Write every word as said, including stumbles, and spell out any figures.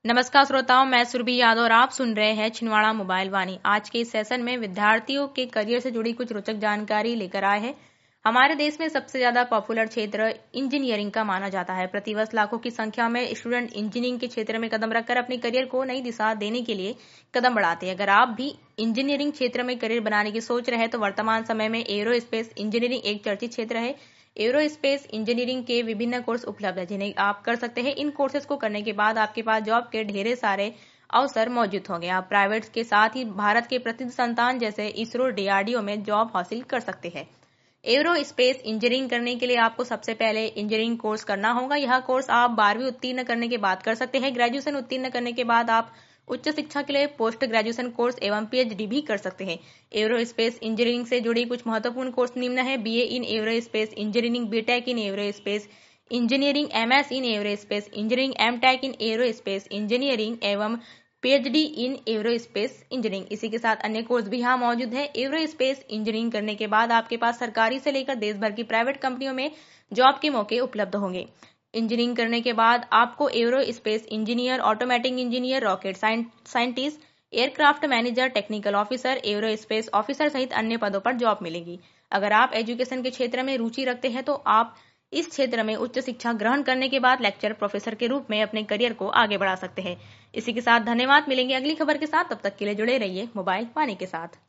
नमस्कार श्रोताओं, मैं सुरभि यादव और आप सुन रहे हैं छिंदवाड़ा मोबाइल वाणी। आज के इस सेशन में विद्यार्थियों के करियर से जुड़ी कुछ रोचक जानकारी लेकर आए हैं। हमारे देश में सबसे ज्यादा पॉपुलर क्षेत्र इंजीनियरिंग का माना जाता है। प्रतिवर्ष लाखों की संख्या में स्टूडेंट इंजीनियरिंग के क्षेत्र में कदम रखकर अपने करियर को नई दिशा देने के लिए कदम बढ़ाते हैं। अगर आप भी इंजीनियरिंग क्षेत्र में करियर बनाने की सोच रहे हैं तो वर्तमान समय में एरोस्पेस इंजीनियरिंग एक चर्चित क्षेत्र है। एरोस्पेस इंजीनियरिंग के विभिन्न कोर्स उपलब्ध है जिन्हें आप कर सकते हैं। इन कोर्सेज को करने के बाद आपके पास जॉब के ढेर सारे अवसर मौजूद होंगे। आप प्राइवेट के साथ ही भारत के प्रसिद्ध संस्थान जैसे इसरो, डीआरडीओ में जॉब हासिल कर सकते हैं। एरोस्पेस इंजीनियरिंग करने के लिए आपको सबसे पहले इंजीनियरिंग कोर्स करना होगा। यह कोर्स आप बारहवीं उत्तीर्ण करने के बाद कर सकते हैं। ग्रेजुएशन उत्तीर्ण करने के बाद आप उच्च शिक्षा के लिए पोस्ट ग्रेजुएशन कोर्स एवं पीएचडी भी कर सकते हैं। एरोस्पेस इंजीनियरिंग से जुड़ी कुछ महत्वपूर्ण कोर्स निम्न है। BA in aerospace engineering, BTech in aerospace engineering, MS in aerospace engineering, MTech in aerospace engineering एवं पीएचडी इन एरोस्पेस इंजीनियरिंग। इसी के साथ अन्य कोर्स भी यहाँ मौजूद है। एरोस्पेस इंजीनियरिंग करने के बाद आपके पास सरकारी से लेकर देश भर की प्राइवेट कंपनियों में जॉब के मौके उपलब्ध होंगे। इंजीनियरिंग करने के बाद आपको aerospace engineer, automatic engineer, rocket scientist, aircraft manager, technical officer, aerospace officer सहित अन्य पदों पर जॉब मिलेगी। अगर आप एजुकेशन के क्षेत्र में रुचि रखते हैं तो आप इस क्षेत्र में उच्च शिक्षा ग्रहण करने के बाद लेक्चर प्रोफेसर के रूप में अपने करियर को आगे बढ़ा सकते हैं। इसी के साथ धन्यवाद। मिलेंगे अगली खबर के साथ, तब तक के लिए जुड़े रहिए मोबाइल वाणी के साथ।